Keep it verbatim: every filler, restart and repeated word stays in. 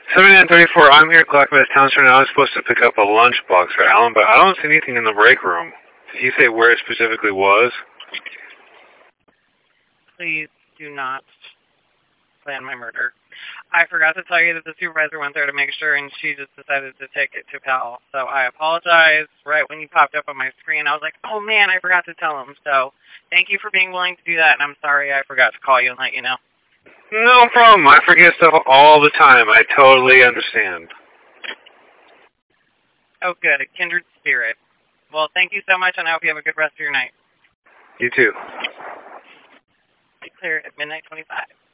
seventy-nine thirty-four, I'm here at Clackamas Township, and I was supposed to pick up a lunchbox for Alan, but I don't see anything in the break room. Did he say where it specifically was? Please do not plan my murder. I forgot to tell you that the supervisor went there to make sure, and she just decided to take it to Pal. So I apologize. Right when you popped up on my screen, I was like, oh man, I forgot to tell him. So thank you for being willing to do that, and I'm sorry I forgot to call you and let you know. No problem. I forget stuff all the time. I totally understand. Oh, good. A kindred spirit. Well, thank you so much, and I hope you have a good rest of your night. You too. Clear at midnight twenty-five.